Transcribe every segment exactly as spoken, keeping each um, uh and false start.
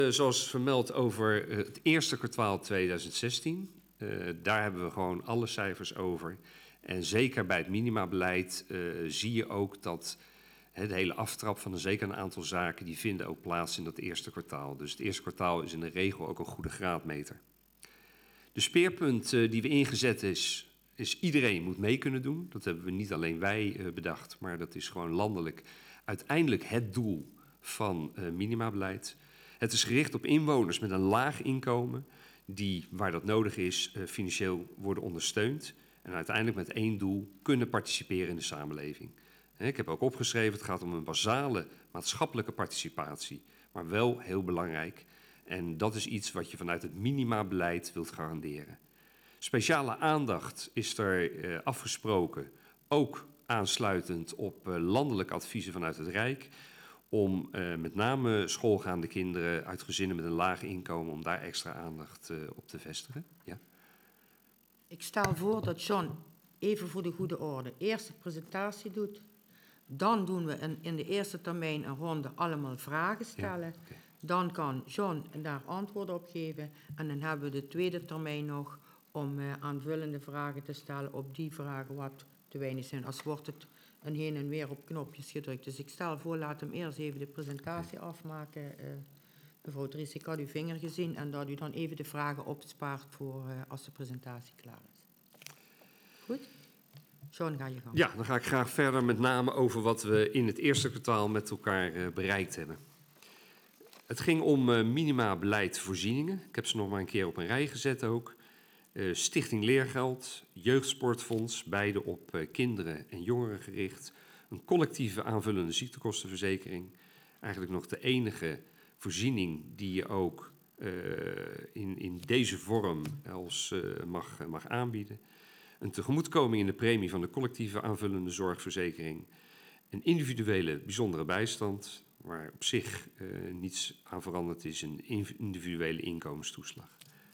Uh, zoals vermeld over uh, het eerste kwartaal tweeduizend zestien. Uh, daar hebben we gewoon alle cijfers over. En zeker bij het minimabeleid uh, zie je ook dat he, de hele aftrap van een zeker een aantal zaken, die vinden ook plaats in dat eerste kwartaal. Dus het eerste kwartaal is in de regel ook een goede graadmeter. De speerpunt uh, die we ingezet is, is iedereen moet mee kunnen doen. Dat hebben we niet alleen wij uh, bedacht, maar dat is gewoon landelijk uiteindelijk het doel van uh, minimabeleid. Het is gericht op inwoners met een laag inkomen die, waar dat nodig is, uh, financieel worden ondersteund. En uiteindelijk met één doel kunnen participeren in de samenleving. He, ik heb ook opgeschreven, het gaat om een basale maatschappelijke participatie, maar wel heel belangrijk. En dat is iets wat je vanuit het minimabeleid wilt garanderen. Speciale aandacht is er uh, afgesproken, ook aansluitend op uh, landelijke adviezen vanuit het Rijk, om uh, met name schoolgaande kinderen uit gezinnen met een laag inkomen, om daar extra aandacht uh, op te vestigen. Ja. Ik stel voor dat John, even voor de goede orde, eerst de presentatie doet. Dan doen we in, in de eerste termijn een ronde allemaal vragen stellen. Ja, okay. Dan kan John daar antwoorden op geven. En dan hebben we de tweede termijn nog om uh, aanvullende vragen te stellen op die vragen wat te weinig zijn. Als wordt het een heen en weer op knopjes gedrukt. Dus ik stel voor, laat hem eerst even de presentatie okay. afmaken. Uh, mevrouw Dries, ik had uw vinger gezien en dat u dan even de vragen opspaart voor uh, als de presentatie klaar is. Goed? John, ga je gang. Ja, dan ga ik graag verder met name over wat we in het eerste kwartaal met elkaar uh, bereikt hebben. Het ging om uh, minimabeleid voorzieningen. Ik heb ze nog maar een keer op een rij gezet ook. Uh, Stichting Leergeld, Jeugdsportfonds, beide op uh, kinderen en jongeren gericht. Een collectieve aanvullende ziektekostenverzekering. Eigenlijk nog de enige voorziening die je ook uh, in, in deze vorm als uh, mag, mag aanbieden. Een tegemoetkoming in de premie van de collectieve aanvullende zorgverzekering. Een individuele bijzondere bijstand, waar op zich uh, niets aan veranderd is, een individuele inkomenstoeslag.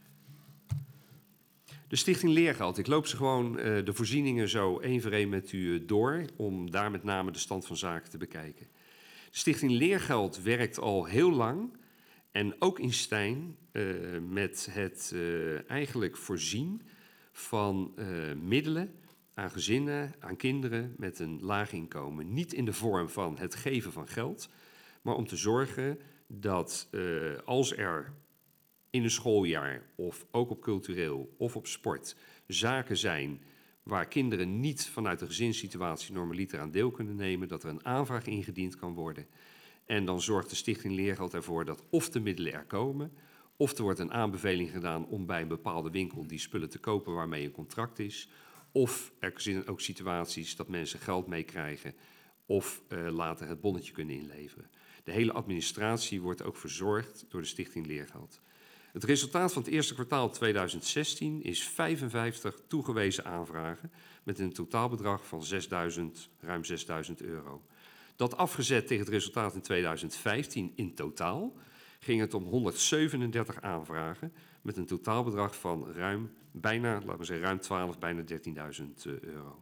De Stichting Leergeld. Ik loop ze gewoon uh, de voorzieningen zo één voor één met u door, om daar met name de stand van zaken te bekijken. De Stichting Leergeld werkt al heel lang en ook in Stein uh, met het uh, eigenlijk voorzien van uh, middelen aan gezinnen, aan kinderen met een laag inkomen. Niet in de vorm van het geven van geld, maar om te zorgen dat uh, als er in een schooljaar of ook op cultureel of op sport zaken zijn waar kinderen niet vanuit de gezinssituatie normaliter aan deel kunnen nemen, dat er een aanvraag ingediend kan worden. En dan zorgt de Stichting Leergeld ervoor dat of de middelen er komen, of er wordt een aanbeveling gedaan om bij een bepaalde winkel die spullen te kopen waarmee een contract is. Of er zijn ook situaties dat mensen geld meekrijgen of uh, later het bonnetje kunnen inleveren. De hele administratie wordt ook verzorgd door de Stichting Leergeld. Het resultaat van het eerste kwartaal tweeduizend zestien is vijfenvijftig toegewezen aanvragen met een totaalbedrag van zesduizend, ruim zesduizend euro. Dat afgezet tegen het resultaat in tweeduizend vijftien in totaal ging het om honderdzevenendertig aanvragen met een totaalbedrag van ruim, bijna, laten we zeggen, ruim twaalf, bijna dertienduizend euro.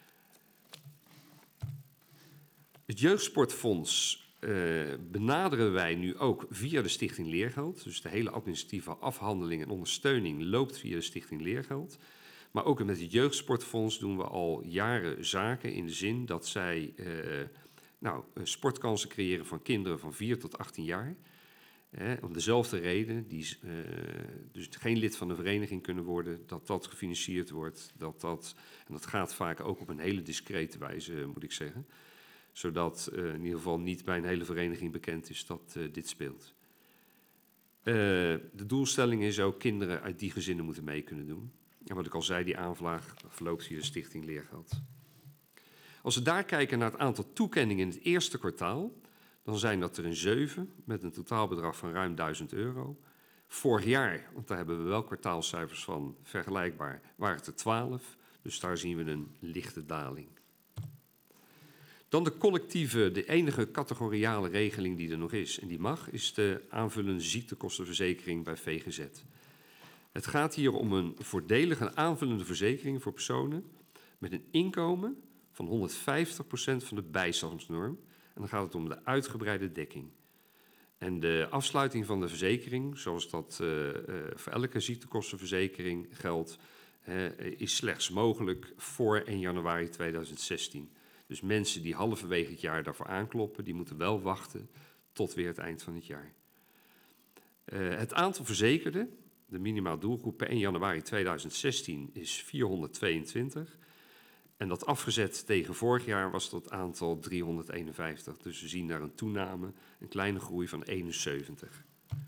Het Jeugdsportfonds uh, benaderen wij nu ook via de Stichting Leergeld. Dus de hele administratieve afhandeling en ondersteuning loopt via de Stichting Leergeld. Maar ook met het Jeugdsportfonds doen we al jaren zaken in de zin dat zij uh, nou, sportkansen creëren van kinderen van vier tot achttien jaar. He, om dezelfde reden, die uh, dus geen lid van de vereniging kunnen worden, dat dat gefinancierd wordt. Dat dat, en dat gaat vaak ook op een hele discrete wijze, moet ik zeggen. Zodat uh, in ieder geval niet bij een hele vereniging bekend is dat uh, dit speelt. Uh, de doelstelling is ook kinderen uit die gezinnen moeten mee kunnen doen. En wat ik al zei, die aanvraag verloopt via de Stichting Leergeld. Als we daar kijken naar het aantal toekenningen in het eerste kwartaal, dan zijn dat er een zeven met een totaalbedrag van ruim duizend euro. Vorig jaar, want daar hebben we wel kwartaalcijfers van vergelijkbaar, waren het er twaalf. Dus daar zien we een lichte daling. Dan de collectieve, de enige categoriale regeling die er nog is, en die mag, is de aanvullende ziektekostenverzekering bij V G Z. Het gaat hier om een voordelige aanvullende verzekering voor personen met een inkomen van honderdvijftig procent van de bijstandsnorm. En dan gaat het om de uitgebreide dekking. En de afsluiting van de verzekering, zoals dat uh, uh, voor elke ziektekostenverzekering geldt, uh, is slechts mogelijk voor één januari tweeduizend zestien. Dus mensen die halverwege het jaar daarvoor aankloppen, die moeten wel wachten tot weer het eind van het jaar. Uh, het aantal verzekerden, de minimaal doelgroep per één januari tweeduizend zestien, is vierhonderdtweeëntwintig. En dat afgezet tegen vorig jaar was dat aantal driehonderdeenenvijftig. Dus we zien daar een toename, een kleine groei van eenenzeventig.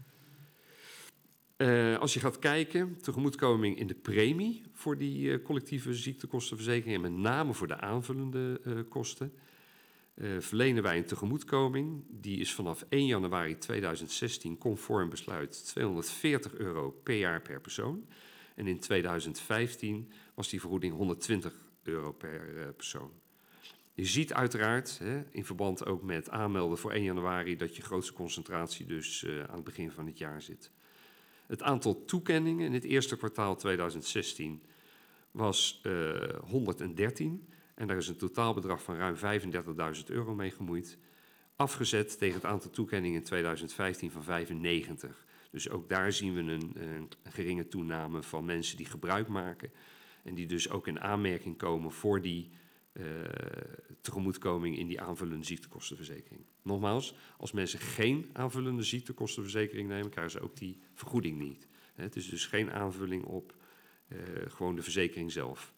Uh, als je gaat kijken, tegemoetkoming in de premie voor die uh, collectieve ziektekostenverzekering, en met name voor de aanvullende uh, kosten, uh, verlenen wij een tegemoetkoming. Die is vanaf één januari tweeduizend zestien conform besluit tweehonderdveertig euro per jaar per persoon. En in tweeduizend vijftien was die vergoeding honderdtwintig euro per uh, persoon. Je ziet uiteraard, hè, in verband ook met aanmelden voor één januari, dat je grootste concentratie dus uh, aan het begin van het jaar zit. Het aantal toekenningen in het eerste kwartaal tweeduizend zestien was uh, honderddertien en daar is een totaalbedrag van ruim vijfendertigduizend euro mee gemoeid. Afgezet tegen het aantal toekenningen in tweeduizend vijftien van vijfennegentig. Dus ook daar zien we een, een geringe toename van mensen die gebruik maken en die dus ook in aanmerking komen voor die uh, tegemoetkoming in die aanvullende ziektekostenverzekering. Nogmaals, als mensen geen aanvullende ziektekostenverzekering nemen, krijgen ze ook die vergoeding niet. Het is dus geen aanvulling op uh, gewoon de verzekering zelf.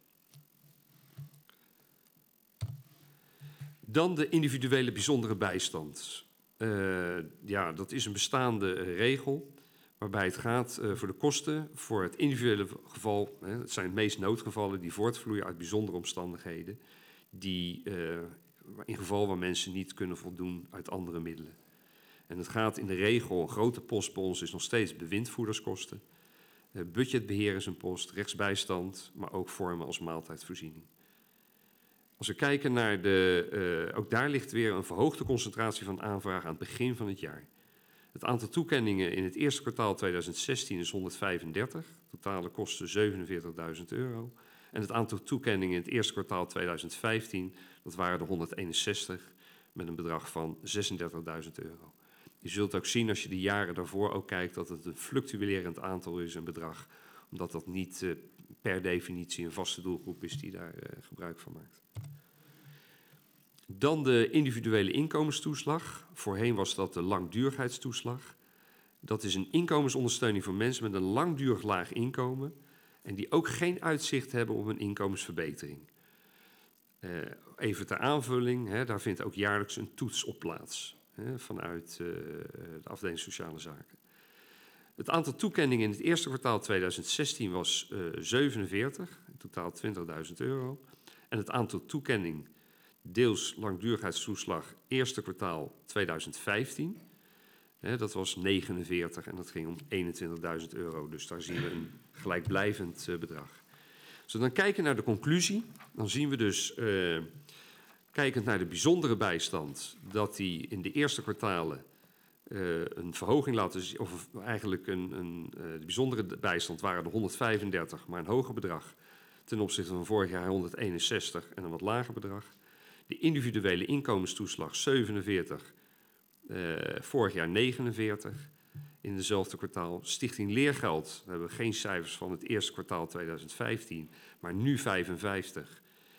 Dan de individuele bijzondere bijstand. Uh, ja, dat is een bestaande uh, regel waarbij het gaat uh, voor de kosten voor het individuele geval. Hè, het zijn het meest noodgevallen die voortvloeien uit bijzondere omstandigheden, die uh, in geval waar mensen niet kunnen voldoen uit andere middelen. En het gaat in de regel, een grote post bij ons is nog steeds bewindvoerderskosten. Uh, budgetbeheer is een post, rechtsbijstand, maar ook vormen als maaltijdvoorziening. Als we kijken naar de, uh, ook daar ligt weer een verhoogde concentratie van aanvragen aan het begin van het jaar. Het aantal toekenningen in het eerste kwartaal tweeduizend zestien is honderdvijfendertig, totale kosten zevenenveertigduizend euro. En het aantal toekenningen in het eerste kwartaal tweeduizend vijftien, dat waren er honderdeenenzestig met een bedrag van zesendertigduizend euro. Je zult ook zien als je de jaren daarvoor ook kijkt dat het een fluctuerend aantal is, een bedrag, omdat dat niet uh, per definitie een vaste doelgroep is die daar uh, gebruik van maakt. Dan de individuele inkomenstoeslag. Voorheen was dat de langdurigheidstoeslag. Dat is een inkomensondersteuning voor mensen met een langdurig laag inkomen en die ook geen uitzicht hebben op een inkomensverbetering. Uh, even ter aanvulling, hè, daar vindt ook jaarlijks een toets op plaats, hè, vanuit uh, de afdeling Sociale Zaken. Het aantal toekenningen in het eerste kwartaal tweeduizend zestien was uh, zevenenveertig, in totaal twintigduizend euro. En het aantal toekenning deels langdurigheidstoeslag eerste kwartaal tweeduizend vijftien, hè, dat was negenenveertig en dat ging om eenentwintigduizend euro. Dus daar zien we een gelijkblijvend uh, bedrag. Als we dan kijken naar de conclusie, dan zien we dus, uh, kijkend naar de bijzondere bijstand, dat die in de eerste kwartalen uh, een verhoging laten zien, of eigenlijk een, een, uh, de bijzondere bijstand waren er honderdvijfendertig, maar een hoger bedrag ten opzichte van vorig jaar honderdeenenzestig en een wat lager bedrag. De individuele inkomenstoeslag zevenenveertig, uh, vorig jaar negenenveertig in dezelfde kwartaal. Stichting Leergeld, daar hebben we geen cijfers van het eerste kwartaal tweeduizend vijftien, maar nu vijfenvijftig.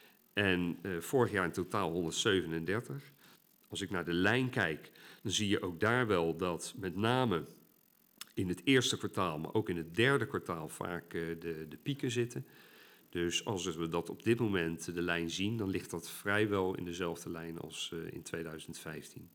En uh, vorig jaar in totaal honderdzevenendertig. Als ik naar de lijn kijk, dan zie je ook daar wel dat met name in het eerste kwartaal, maar ook in het derde kwartaal vaak uh, de, de pieken zitten. Dus als we dat op dit moment de lijn zien, dan ligt dat vrijwel in dezelfde lijn als uh, in tweeduizend vijftien.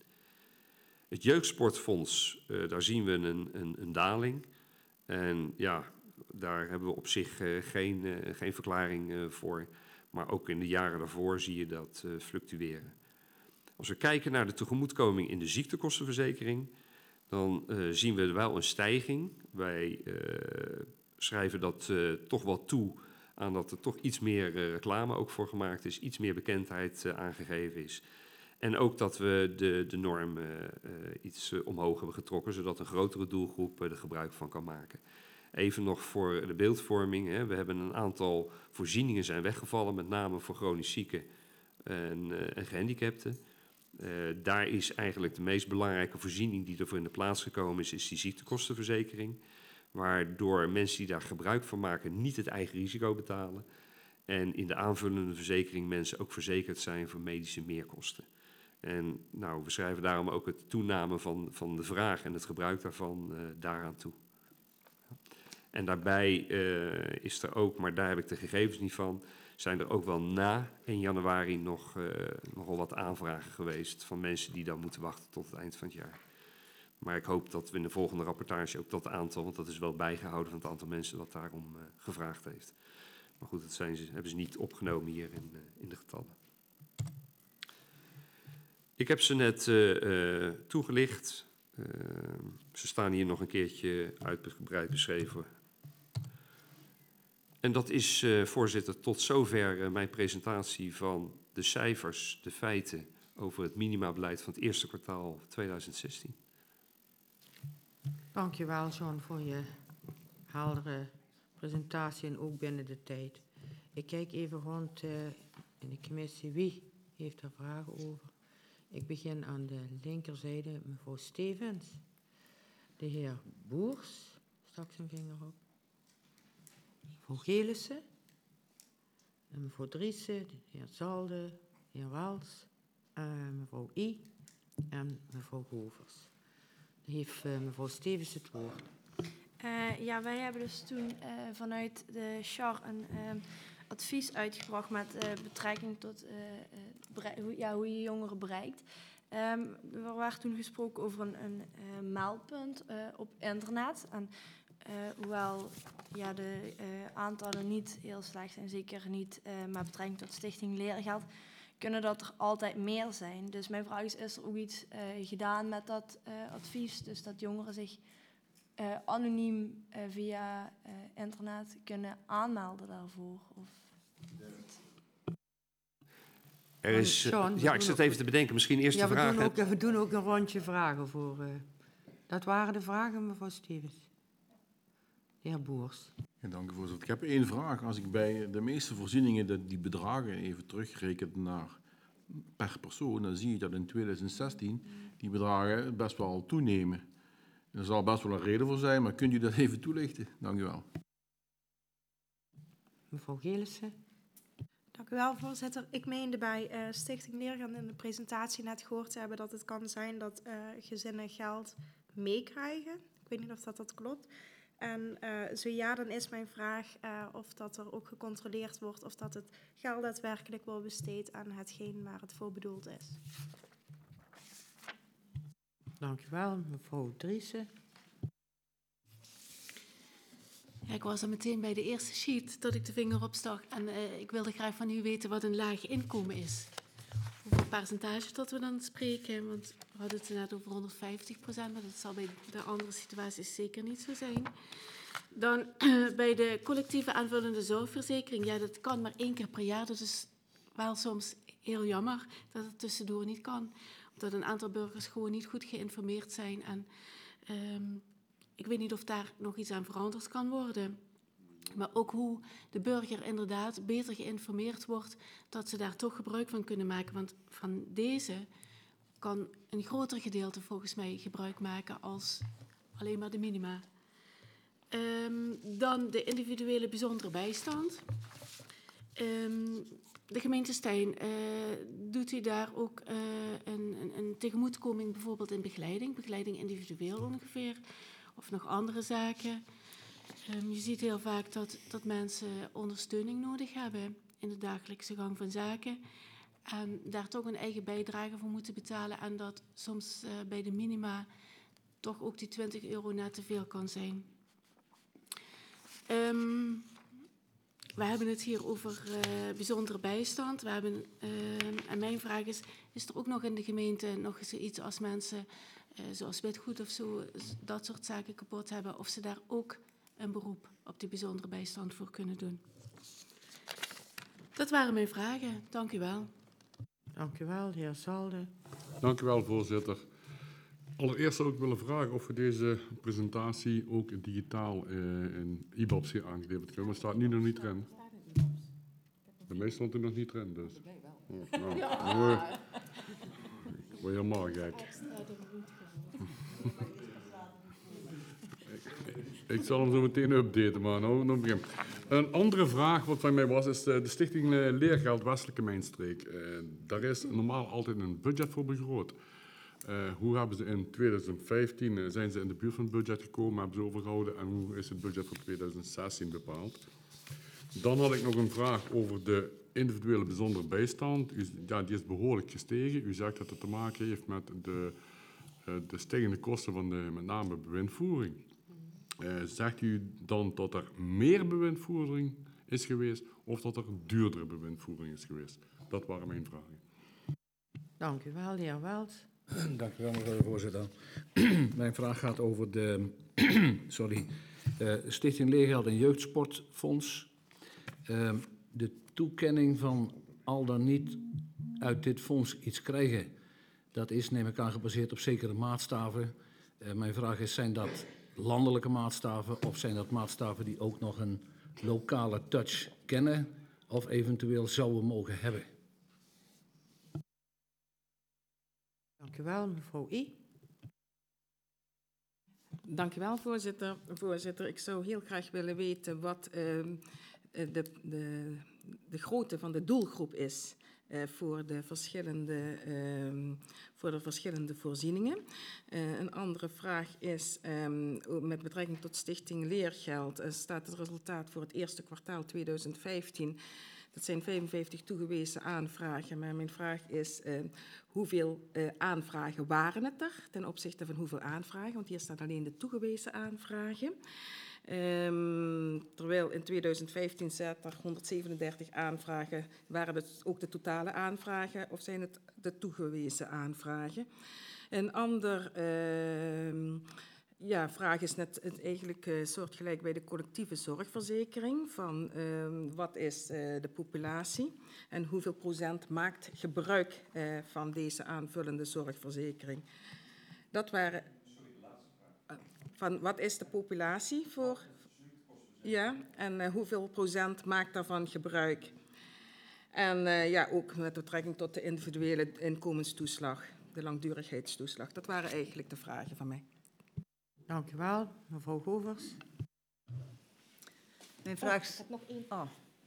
Het Jeugdsportfonds, uh, daar zien we een, een, een daling. En ja, daar hebben we op zich uh, geen, uh, geen verklaring uh, voor. Maar ook in de jaren daarvoor zie je dat uh, fluctueren. Als we kijken naar de tegemoetkoming in de ziektekostenverzekering, dan uh, zien we wel een stijging. Wij uh, schrijven dat uh, toch wel toe aan dat er toch iets meer uh, reclame ook voor gemaakt is, iets meer bekendheid uh, aangegeven is. En ook dat we de, de norm uh, uh, iets uh, omhoog hebben getrokken, zodat een grotere doelgroep uh, er gebruik van kan maken. Even nog voor de beeldvorming. Hè. We hebben een aantal voorzieningen zijn weggevallen, met name voor chronisch zieken en, uh, en gehandicapten. Uh, daar is eigenlijk de meest belangrijke voorziening die ervoor in de plaats gekomen is, is die ziektekostenverzekering. Waardoor mensen die daar gebruik van maken niet het eigen risico betalen. En in de aanvullende verzekering mensen ook verzekerd zijn voor medische meerkosten. En nou, we schrijven daarom ook het toename van, van de vraag en het gebruik daarvan uh, daaraan toe. En daarbij uh, is er ook, maar daar heb ik de gegevens niet van, zijn er ook wel na één januari nog uh, nogal wat aanvragen geweest van mensen die dan moeten wachten tot het eind van het jaar. Maar ik hoop dat we in de volgende rapportage ook dat aantal, want dat is wel bijgehouden van het aantal mensen dat daarom uh, gevraagd heeft. Maar goed, dat zijn ze, hebben ze niet opgenomen hier in, uh, in de getallen. Ik heb ze net uh, uh, toegelicht. Uh, ze staan hier nog een keertje uitgebreid beschreven. En dat is, uh, voorzitter, tot zover uh, mijn presentatie van de cijfers, de feiten over het minimabeleid van het eerste kwartaal tweeduizend zestien. Dank je wel, John, voor je heldere presentatie en ook binnen de tijd. Ik kijk even rond uh, in de commissie. Wie heeft daar vragen over? Ik begin aan de linkerzijde, mevrouw Stevens. De heer Boers, stak zijn vinger op. Mevrouw Gelissen. En mevrouw Driessen, de heer Zalde, de heer Wals, uh, mevrouw I. en mevrouw Govers. Dan heeft uh, mevrouw Stevens het woord. Uh, ja, wij hebben dus toen uh, vanuit de C H A R een uh, advies uitgebracht met uh, betrekking tot uh, uh, hoe, ja, hoe je jongeren bereikt. Um, er werd toen gesproken over een, een uh, meldpunt uh, op internet. En uh, hoewel ja, de uh, aantallen niet heel slecht zijn, zeker niet uh, met betrekking tot Stichting Leergeld, kunnen dat er altijd meer zijn. Dus mijn vraag is, is er ook iets uh, gedaan met dat uh, advies? Dus dat jongeren zich uh, anoniem uh, via uh, internet kunnen aanmelden daarvoor? Of er is, John, ja, ik zit even te bedenken. Misschien eerst ja, de we vraag. Doen ook, we doen ook een rondje vragen voor. Uh, dat waren de vragen, mevrouw Stevens. De heer Boers. Ja, dank u, voorzitter. Ik heb één vraag. Als ik bij de meeste voorzieningen de, die bedragen even terugreken naar per persoon, dan zie je dat in tweeduizend zestien die bedragen best wel toenemen. Er zal best wel een reden voor zijn, maar kunt u dat even toelichten? Dank u wel. Mevrouw Gelissen. Dank u wel, voorzitter. Ik meende bij uh, Stichting Leergeld in de presentatie net gehoord te hebben dat het kan zijn dat uh, gezinnen geld meekrijgen. Ik weet niet of dat, dat klopt. En uh, zo ja, dan is mijn vraag uh, of dat er ook gecontroleerd wordt of dat het geld daadwerkelijk wordt besteed aan hetgeen waar het voor bedoeld is. Dank u wel, mevrouw Driessen. Ja, ik was al meteen bij de eerste sheet dat ik de vinger opstak en uh, ik wilde graag van u weten wat een laag inkomen is. Hoeveel percentage dat we dan spreken, want we hadden het net over honderdvijftig procent, maar dat zal bij de andere situaties zeker niet zo zijn. Dan uh, bij de collectieve aanvullende zorgverzekering, ja, dat kan maar één keer per jaar, dat is wel soms heel jammer dat het tussendoor niet kan, omdat een aantal burgers gewoon niet goed geïnformeerd zijn en um, ik weet niet of daar nog iets aan veranderd kan worden. Maar ook hoe de burger inderdaad beter geïnformeerd wordt dat ze daar toch gebruik van kunnen maken. Want van deze kan een groter gedeelte volgens mij gebruik maken als alleen maar de minima. Um, dan de individuele bijzondere bijstand. Um, de gemeente Stijn, uh, doet u daar ook uh, een, een, een tegemoetkoming bijvoorbeeld in begeleiding? Begeleiding individueel ongeveer? Of nog andere zaken. Um, je ziet heel vaak dat, dat mensen ondersteuning nodig hebben in de dagelijkse gang van zaken. En daar toch een eigen bijdrage voor moeten betalen. En dat soms uh, bij de minima toch ook die twintig euro net te veel kan zijn. Um, we hebben het hier over uh, bijzondere bijstand. We hebben, uh, en mijn vraag is, is er ook nog in de gemeente nog zoiets als mensen Uh, zoals witgoed of zo, dat soort zaken kapot hebben, of ze daar ook een beroep op die bijzondere bijstand voor kunnen doen. Dat waren mijn vragen. Dank u wel. Dank u wel, de heer Zalde. Dank u wel, voorzitter. Allereerst zou ik willen vragen of we deze presentatie ook digitaal uh, in I B A B C aangeleverd kunnen. Maar het staat nu nog niet erin. Bij mij stond er nog niet erin, dus. Oh, nou, ja. Word je helemaal gek. Ik zal hem zo meteen updaten, maar nou, nou begin. Een andere vraag wat van mij was, is de Stichting Leergeld Westelijke Mijnstreek. Uh, daar is normaal altijd een budget voor begroot. Uh, hoe hebben ze in twintig vijftien, uh, zijn ze in de buurt van het budget gekomen, hebben ze overgehouden en hoe is het budget voor twintig zestien bepaald? Dan had ik nog een vraag over de individuele bijzondere bijstand. U, ja, die is behoorlijk gestegen. U zegt dat het te maken heeft met de, uh, de stijgende kosten van de, met name bewindvoering. Uh, zegt u dan dat er meer bewindvoering is geweest of dat er duurdere bewindvoering is geweest? Dat waren mijn vragen. Dank u wel, de heer Wels. Dank u wel, mevrouw de voorzitter. Mijn vraag gaat over de sorry, uh, Stichting Leergeld en Jeugdsportfonds. Uh, de toekenning van al dan niet uit dit fonds iets krijgen, dat is, neem ik aan, gebaseerd op zekere maatstaven. Uh, mijn vraag is, zijn dat landelijke maatstaven of zijn dat maatstaven die ook nog een lokale touch kennen of eventueel zouden mogen hebben? Dank u wel, mevrouw I. Dank u wel, voorzitter. Voorzitter, ik zou heel graag willen weten wat uh, de, de, de grootte van de doelgroep is uh, voor, de verschillende, uh, voor de verschillende voorzieningen. Uh, een andere vraag is, um, met betrekking tot Stichting Leergeld, uh, staat het resultaat voor het eerste kwartaal twintig vijftien. Dat zijn vijfenvijftig toegewezen aanvragen, maar mijn vraag is uh, hoeveel uh, aanvragen waren het er ten opzichte van hoeveel aanvragen, want hier staan alleen de toegewezen aanvragen. Um, terwijl in twintig vijftien zaten er honderdzevenendertig aanvragen, waren het ook de totale aanvragen of zijn het de toegewezen aanvragen? Een ander uh, ja, vraag is net het eigenlijk uh, soortgelijk bij de collectieve zorgverzekering. Van uh, wat is uh, de populatie en hoeveel procent maakt gebruik uh, van deze aanvullende zorgverzekering? Dat waren. Uh, van wat is de populatie voor? Ja, en uh, hoeveel procent maakt daarvan gebruik? En uh, ja, ook met betrekking tot de individuele inkomenstoeslag, de langdurigheidstoeslag. Dat waren eigenlijk de vragen van mij. Dank u wel, mevrouw Govers. Mijn vraag is... Oh, nog één. Oh.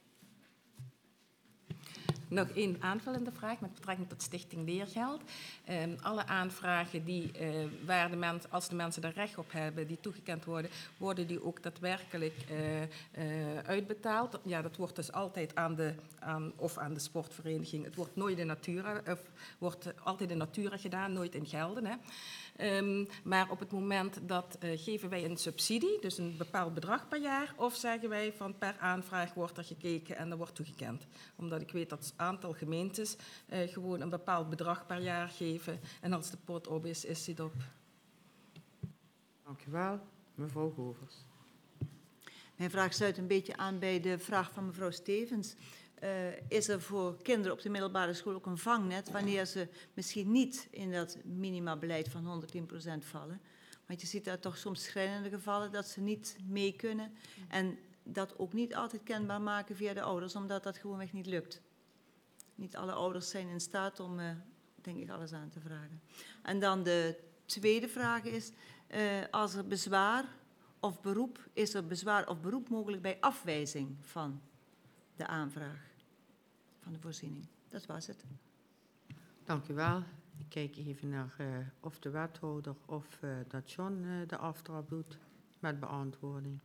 Nog één aanvullende vraag met betrekking tot Stichting Leergeld. Um, alle aanvragen die, uh, waar de mens, als de mensen er recht op hebben, die toegekend worden, worden die ook daadwerkelijk uh, uh, uitbetaald. Ja, dat wordt dus altijd aan de, aan, of aan de sportvereniging. Het wordt nooit in natura, of wordt altijd in natura gedaan, nooit in gelden. Hè. Um, maar op het moment dat uh, geven wij een subsidie, dus een bepaald bedrag per jaar, of zeggen wij van per aanvraag wordt er gekeken en er wordt toegekend. Omdat ik weet dat het aantal gemeentes uh, gewoon een bepaald bedrag per jaar geven en als de pot op is, is die op. Dank u wel, mevrouw Govers. Mijn vraag sluit een beetje aan bij de vraag van mevrouw Stevens. Uh, is er voor kinderen op de middelbare school ook een vangnet wanneer ze misschien niet in dat minimabeleid van honderdtien procent vallen? Want je ziet daar toch soms schrijnende gevallen dat ze niet mee kunnen en dat ook niet altijd kenbaar maken via de ouders, omdat dat gewoonweg niet lukt. Niet alle ouders zijn in staat om, uh, denk ik, alles aan te vragen. En dan de tweede vraag is, uh, als er bezwaar of beroep, is er bezwaar of beroep mogelijk bij afwijzing van de aanvraag van de voorziening. Dat was het. Dank u wel. Ik kijk even naar uh, of de wethouder of uh, dat John uh, de aftrap doet met beantwoording.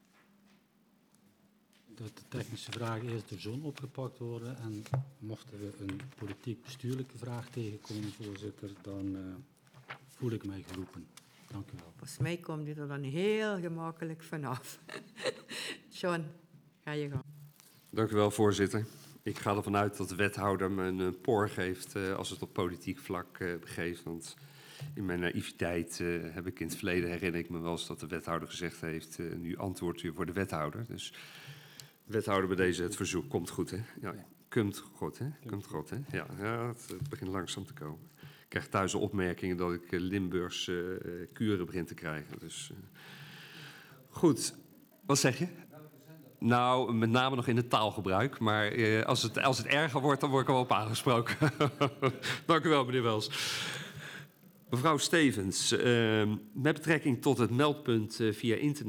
De technische vraag eerst door John opgepakt worden en mochten we een politiek-bestuurlijke vraag tegenkomen, voorzitter, dan uh, voel ik mij geroepen. Dank u wel. Volgens mij komt u er dan heel gemakkelijk vanaf. John, ga je gang. Dank u wel, voorzitter. Ik ga ervan uit dat de wethouder me een poor geeft uh, als het op politiek vlak uh, begeeft. Want in mijn naïviteit uh, heb ik in het verleden, herinner ik me wel eens dat de wethouder gezegd heeft, uh, nu antwoordt u voor de wethouder. Dus wethouder bij deze, het verzoek komt goed, hè? Ja, komt goed, hè? Komt goed, hè? Ja, ja het, het begint langzaam te komen. Ik krijg thuis de opmerkingen dat ik uh, Limburgs uh, kuren begin te krijgen. Dus uh, goed, wat zeg je? Nou, met name nog in het taalgebruik. Maar eh, als, het, als het erger wordt, dan word ik er wel op aangesproken. Dank u wel, meneer Wels. Mevrouw Stevens, uh, met betrekking tot het meldpunt uh, via internet.